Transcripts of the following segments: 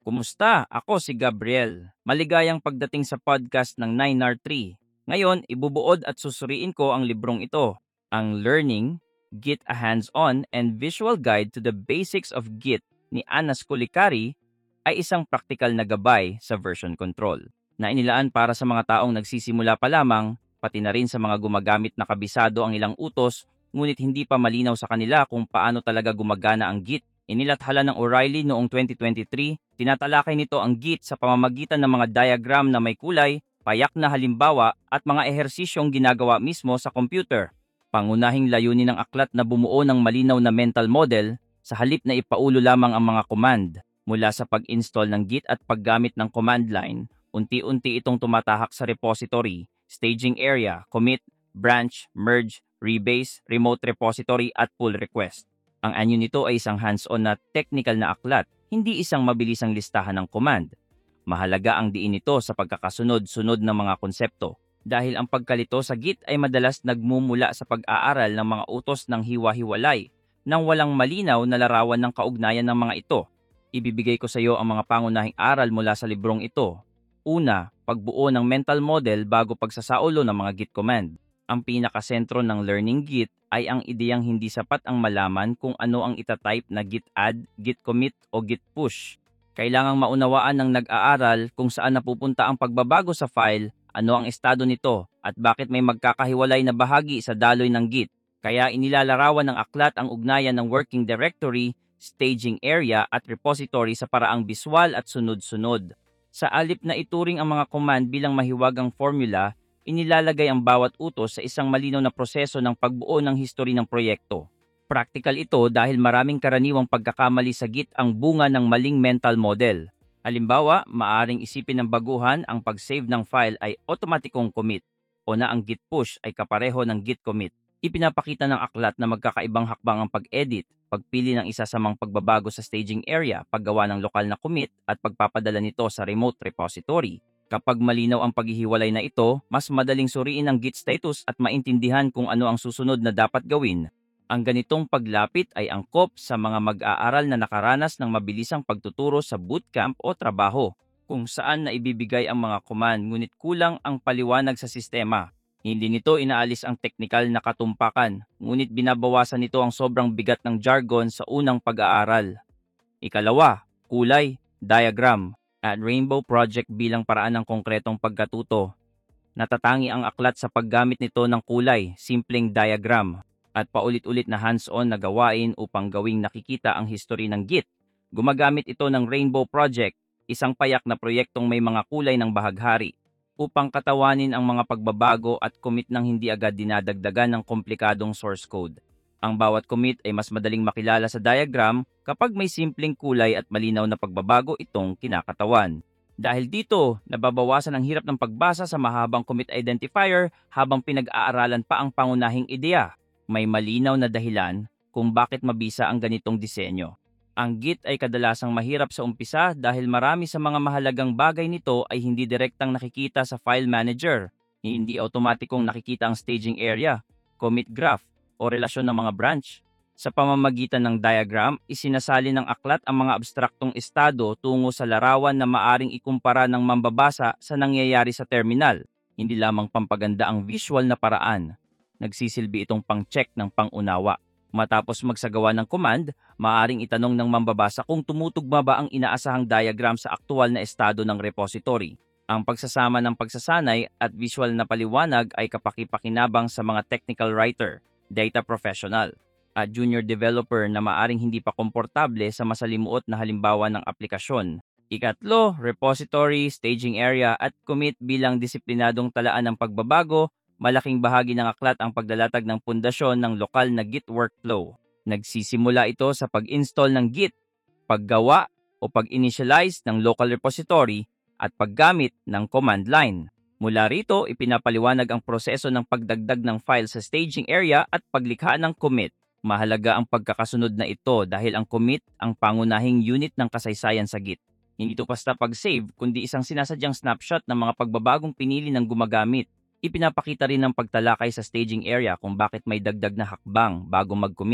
Kumusta? Ako si Gabriel. Maligayang pagdating sa podcast ng 9R3. Ngayon, ibubuod at susuriin ko ang librong ito, ang Learning, Git a Hands-on and Visual Guide to the Basics of Git ni Anas Kulikari ay isang praktikal na gabay sa version control na inilaan para sa mga taong nagsisimula pa lamang, pati na rin sa mga gumagamit na kabisado ang ilang utos, ngunit hindi pa malinaw sa kanila kung paano talaga gumagana ang Git. Inilathala ng O'Reilly noong 2023, tinatalakay nito ang Git sa pamamagitan ng mga diagram na may kulay, payak na halimbawa at mga ehersisyong ginagawa mismo sa computer. Pangunahing layunin ng aklat na bumuo ng malinaw na mental model sa halip na ipaulo lamang ang mga command. Mula sa pag-install ng Git at paggamit ng command line, unti-unti itong tumatahak sa repository, staging area, commit, branch, merge, rebase, remote repository at pull request. Ang anyo nito ay isang hands-on na technical na aklat, hindi isang mabilisang listahan ng command. Mahalaga ang diin nito sa pagkakasunod-sunod ng mga konsepto dahil ang pagkalito sa Git ay madalas nagmumula sa pag-aaral ng mga utos ng hiwa-hiwalay nang walang malinaw na larawan ng kaugnayan ng mga ito. Ibibigay ko sa iyo ang mga pangunahing aral mula sa librong ito. Una, pagbuo ng mental model bago pagsasaulo ng mga Git command. Ang pinakasentro ng learning Git ay ang ideyang hindi sapat ang malaman kung ano ang itatype na git add, git commit o git push. Kailangang maunawaan ng nag-aaral kung saan napupunta ang pagbabago sa file, ano ang estado nito, at bakit may magkakahiwalay na bahagi sa daloy ng Git. Kaya inilalarawan ng aklat ang ugnayan ng working directory, staging area at repository sa paraang biswal at sunod-sunod. Sa alip na ituring ang mga command bilang mahiwagang formula, inilalagay ang bawat utos sa isang malinaw na proseso ng pagbuo ng history ng proyekto. Practical ito dahil maraming karaniwang pagkakamali sa Git ang bunga ng maling mental model. Halimbawa, maaring isipin ng baguhan ang pag-save ng file ay otomatikong commit o na ang git push ay kapareho ng git commit. Ipinapakita ng aklat na magkakaibang hakbang ang pag-edit, pagpili ng isa sa mga pagbabago sa staging area, paggawa ng lokal na commit at pagpapadala nito sa remote repository. Kapag malinaw ang paghihiwalay na ito, mas madaling suriin ang Git status at maintindihan kung ano ang susunod na dapat gawin. Ang ganitong paglapit ay angkop sa mga mag-aaral na nakaranas ng mabilisang pagtuturo sa bootcamp o trabaho, kung saan naibibigay ang mga command ngunit kulang ang paliwanag sa sistema. Hindi nito inaalis ang teknikal na katumpakan, ngunit binabawasan nito ang sobrang bigat ng jargon sa unang pag-aaral. Ikalawa, kulay, diagram, at Rainbow Project bilang paraan ng konkretong pagkatuto. Natatangi ang aklat sa paggamit nito ng kulay, simpleng diagram, at paulit-ulit na hands-on na gawain upang gawing nakikita ang history ng Git. Gumagamit ito ng Rainbow Project, isang payak na proyektong may mga kulay ng bahaghari, upang katawanin ang mga pagbabago at commit ng hindi agad dinadagdagan ng komplikadong source code. Ang bawat commit ay mas madaling makilala sa diagram kapag may simpleng kulay at malinaw na pagbabago itong kinakatawan. Dahil dito, nababawasan ang hirap ng pagbasa sa mahabang commit identifier habang pinag-aaralan pa ang pangunahing ideya. May malinaw na dahilan kung bakit mabisa ang ganitong disenyo. Ang Git ay kadalasang mahirap sa umpisa dahil marami sa mga mahalagang bagay nito ay hindi direktang nakikita sa file manager. Hindi automatikong nakikita ang staging area, commit graph, o relasyon ng mga branch. Sa pamamagitan ng diagram, isinasali ng aklat ang mga abstraktong estado tungo sa larawan na maaring ikumpara ng mambabasa sa nangyayari sa terminal. Hindi lamang pampaganda ang visual na paraan. Nagsisilbi itong pang-check ng pangunawa. Matapos magsagawa ng command, maaring itanong ng mambabasa kung tumutugma ba ang inaasahang diagram sa aktual na estado ng repository. Ang pagsasama ng pagsasanay at visual na paliwanag ay kapaki-pakinabang sa mga technical writer, data professional, at junior developer na maaring hindi pa komportable sa masalimuot na halimbawa ng aplikasyon. Ikatlo, repository, staging area at commit bilang disiplinadong talaan ng pagbabago. Malaking bahagi ng aklat ang paglalatag ng pundasyon ng lokal na Git workflow. Nagsisimula ito sa pag-install ng Git, paggawa o pag-initialize ng local repository at paggamit ng command line. Mula rito, ipinapaliwanag ang proseso ng pagdagdag ng file sa staging area at paglikha ng commit. Mahalaga ang pagkakasunod na ito dahil ang commit ang pangunahing unit ng kasaysayan sa Git. Hindi ito basta pag-save, kundi isang sinasadyang snapshot ng mga pagbabagong pinili ng gumagamit. Ipinapakita rin ng pagtalakay sa staging area kung bakit may dagdag na hakbang bago mag-commit.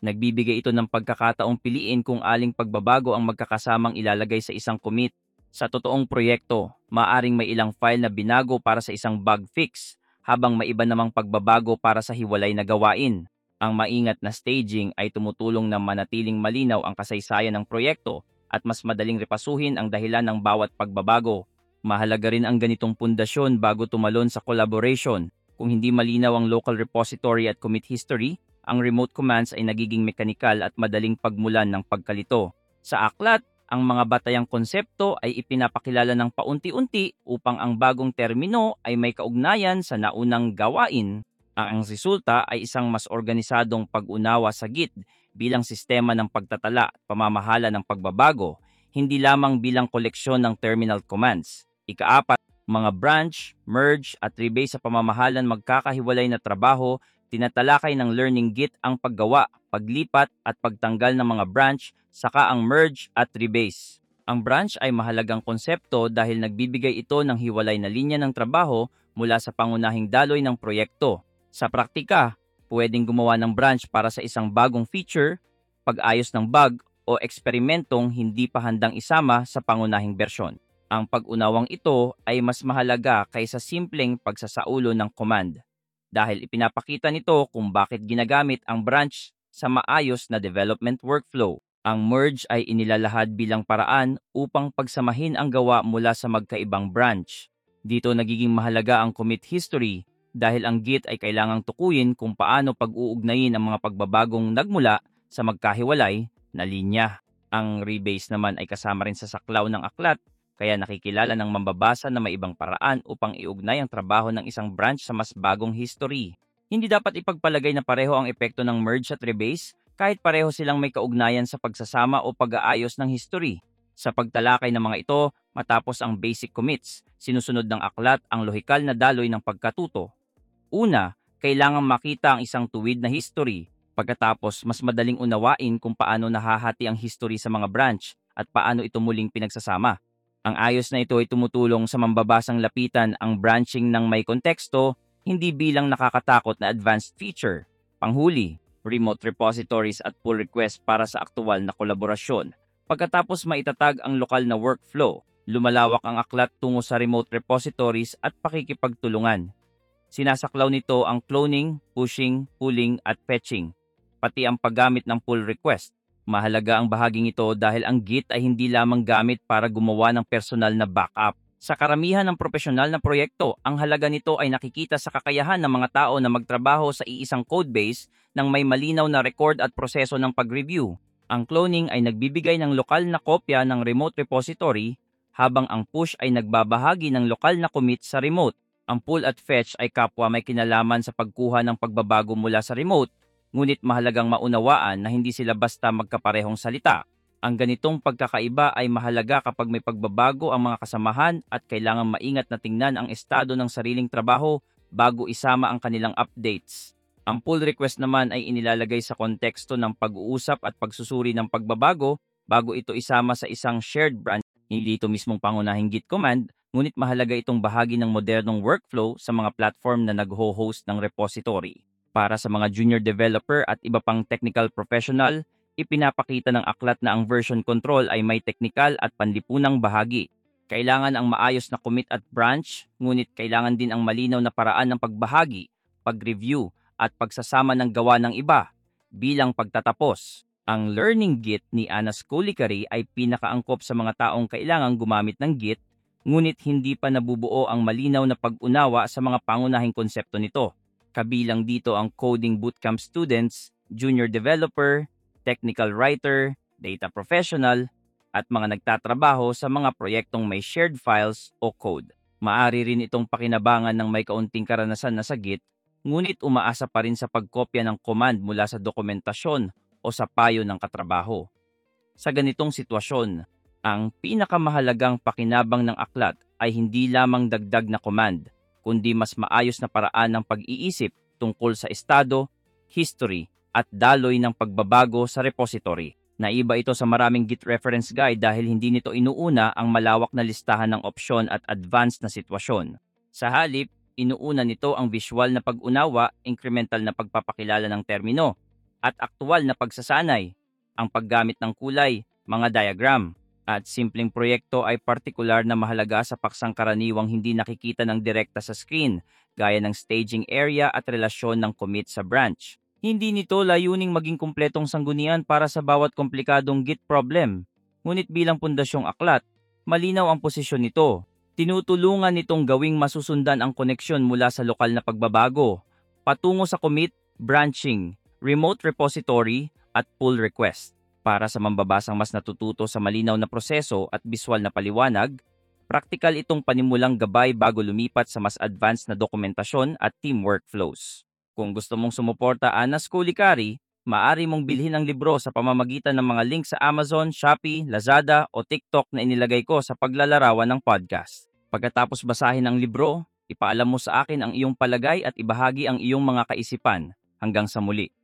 Nagbibigay ito ng pagkakataong piliin kung aling pagbabago ang magkakasamang ilalagay sa isang commit. Sa totoong proyekto, maaring may ilang file na binago para sa isang bug fix, habang may iba namang pagbabago para sa hiwalay na gawain. Ang maingat na staging ay tumutulong na manatiling malinaw ang kasaysayan ng proyekto at mas madaling repasuhin ang dahilan ng bawat pagbabago. Mahalaga rin ang ganitong pundasyon bago tumalon sa collaboration. Kung hindi malinaw ang local repository at commit history, ang remote commands ay nagiging mekanikal at madaling pagmulan ng pagkalito. Sa aklat, ang mga batayang konsepto ay ipinapakilala ng paunti-unti upang ang bagong termino ay may kaugnayan sa naunang gawain. Ang resulta ay isang mas organisadong pag-unawa sa Git bilang sistema ng pagtatala at pamamahala ng pagbabago, hindi lamang bilang koleksyon ng terminal commands. Ikaapat, mga branch, merge at rebase sa pamamahalan magkakahiwalay na trabaho. Tinatalakay ng Learning Git ang paggawa, paglipat at pagtanggal ng mga branch, saka ang merge at rebase. Ang branch ay mahalagang konsepto dahil nagbibigay ito ng hiwalay na linya ng trabaho mula sa pangunahing daloy ng proyekto. Sa praktika, pwedeng gumawa ng branch para sa isang bagong feature, pag-ayos ng bug o eksperimentong hindi pa handang isama sa pangunahing bersyon. Ang pag-unawang ito ay mas mahalaga kaysa simpleng pagsasaulo ng command, dahil ipinapakita nito kung bakit ginagamit ang branch sa maayos na development workflow. Ang merge ay inilalahad bilang paraan upang pagsamahin ang gawa mula sa magkaibang branch. Dito nagiging mahalaga ang commit history dahil ang Git ay kailangang tukuyin kung paano pag-uugnayin ang mga pagbabagong nagmula sa magkahiwalay na linya. Ang rebase naman ay kasama rin sa saklaw ng aklat, kaya nakikilala ng mambabasa na may ibang paraan upang iugnay ang trabaho ng isang branch sa mas bagong history. Hindi dapat ipagpalagay na pareho ang epekto ng merge at rebase kahit pareho silang may kaugnayan sa pagsasama o pag-aayos ng history. Sa pagtalakay ng mga ito, matapos ang basic commits, sinusunod ng aklat ang lohikal na daloy ng pagkatuto. Una, kailangang makita ang isang tuwid na history. Pagkatapos, mas madaling unawain kung paano nahahati ang history sa mga branch at paano ito muling pinagsasama. Ang ayos na ito ay tumutulong sa mambabasang lapitan ang branching ng may konteksto, hindi bilang nakakatakot na advanced feature. Panghuli, remote repositories at pull request para sa aktual na kolaborasyon. Pagkatapos maitatag ang lokal na workflow, lumalawak ang aklat tungo sa remote repositories at pakikipagtulungan. Sinasaklaw nito ang cloning, pushing, pulling at fetching, pati ang paggamit ng pull request. Mahalaga ang bahaging ito dahil ang Git ay hindi lamang gamit para gumawa ng personal na backup. Sa karamihan ng profesional na proyekto, ang halaga nito ay nakikita sa kakayahan ng mga tao na magtrabaho sa iisang codebase ng may malinaw na record at proseso ng pag-review. Ang cloning ay nagbibigay ng lokal na kopya ng remote repository, habang ang push ay nagbabahagi ng lokal na commit sa remote. Ang pull at fetch ay kapwa may kinalaman sa pagkuha ng pagbabago mula sa remote, ngunit mahalagang maunawaan na hindi sila basta magkaparehong salita. Ang ganitong pagkakaiba ay mahalaga kapag may pagbabago ang mga kasamahan at kailangang maingat na tingnan ang estado ng sariling trabaho bago isama ang kanilang updates. Ang pull request naman ay inilalagay sa konteksto ng pag-uusap at pagsusuri ng pagbabago bago ito isama sa isang shared branch. Hindi ito mismong pangunahing Git command, ngunit mahalaga itong bahagi ng modernong workflow sa mga platform na nagho-host ng repository. Para sa mga junior developer at iba pang technical professional, ipinapakita ng aklat na ang version control ay may technical at panlipunang bahagi. Kailangan ang maayos na commit at branch, ngunit kailangan din ang malinaw na paraan ng pagbahagi, pag-review, at pagsasama ng gawa ng iba. Bilang pagtatapos, ang Learning Git ni Anna Skolikari ay pinakaangkop sa mga taong kailangang gumamit ng Git, ngunit hindi pa nabubuo ang malinaw na pag-unawa sa mga pangunahing konsepto nito. Kabilang dito ang coding bootcamp students, junior developer, technical writer, data professional, at mga nagtatrabaho sa mga proyektong may shared files o code. Maari rin itong pakinabangan ng may kaunting karanasan na sa Git, ngunit umaasa pa rin sa pagkopya ng command mula sa dokumentasyon o sa payo ng katrabaho. Sa ganitong sitwasyon, ang pinakamahalagang pakinabang ng aklat ay hindi lamang dagdag na command, kundi mas maayos na paraan ng pag-iisip tungkol sa estado, history, at daloy ng pagbabago sa repository. Naiba ito sa maraming Git reference guide dahil hindi nito inuuna ang malawak na listahan ng opsyon at advanced na sitwasyon. Sa halip, inuuna nito ang visual na pag-unawa, incremental na pagpapakilala ng termino, at aktual na pagsasanay. Ang paggamit ng kulay, mga diagram, at simpleng proyekto ay partikular na mahalaga sa paksang karaniwang hindi nakikita ng direkta sa screen, gaya ng staging area at relasyon ng commit sa branch. Hindi nito layuning maging kumpletong sanggunian para sa bawat komplikadong Git problem. Ngunit bilang pundasyong aklat, malinaw ang posisyon nito. Tinutulungan nitong gawing masusundan ang koneksyon mula sa lokal na pagbabago, patungo sa commit, branching, remote repository, at pull request. Para sa mambabasang mas natututo sa malinaw na proseso at biswal na paliwanag, praktikal itong panimulang gabay bago lumipat sa mas advanced na dokumentasyon at team workflows. Kung gusto mong sumuporta Anas Kulikari, maaari mong bilhin ang libro sa pamamagitan ng mga link sa Amazon, Shopee, Lazada o TikTok na inilagay ko sa paglalarawan ng podcast. Pagkatapos basahin ang libro, ipaalam mo sa akin ang iyong palagay at ibahagi ang iyong mga kaisipan. Hanggang sa muli.